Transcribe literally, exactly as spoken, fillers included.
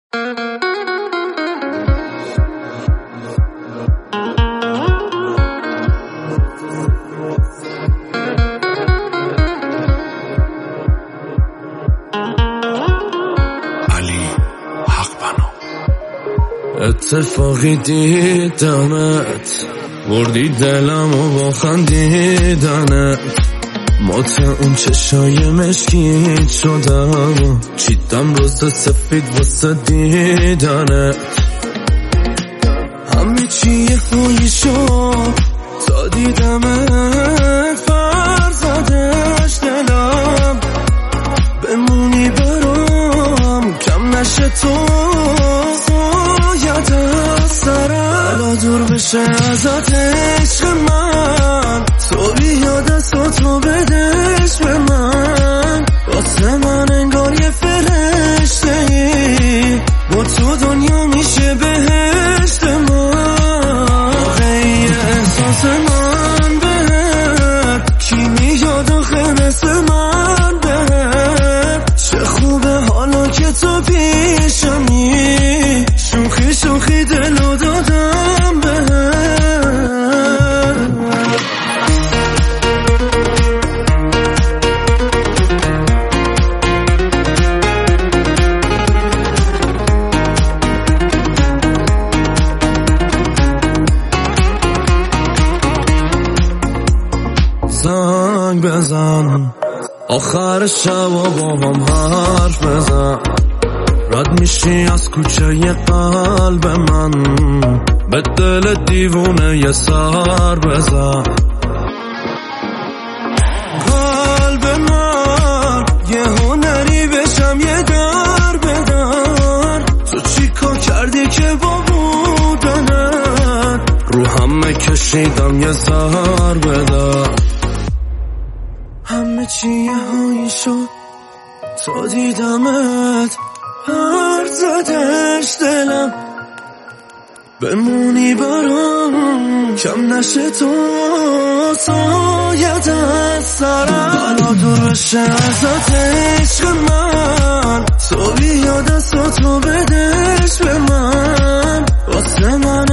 اتفاقی دیدمت بردی دلم و با خندیدنت مات اون چشای مشکیت شدم چیدم روز سفید واسه دیدنت همه چی خویی شد تا دیدمت فرزادش دلم بمونی برام کم نشه تو حالا دور بشه ازت عشق من تو بیا دستاتو بدش به من واسه من انگار یه فرشته ای با تو دنیا میشه بهشت من واقعی احساس من بهت کی میاد آخه مثل من بهت چه خوبه حالا که تو پیشمی شوخی شوخی دلو دادم بهت زنگ بزن آخر شب و با هم حرف بزن رد میشی از کوچه ی قلب من به دل دیوونه یه سر بزن قلب من یه هنری بشم یه در بدر تو چی کار کردی که با بودنت رو همه کشیدم یه سر بدر همه چی یه هایی شد تا دیدمت هر زدش دلم بمونی برام کم نشه تو سایت از سرم حالا دور بشه ازت عشق من تو بیا دستاتو بدش به من واسه من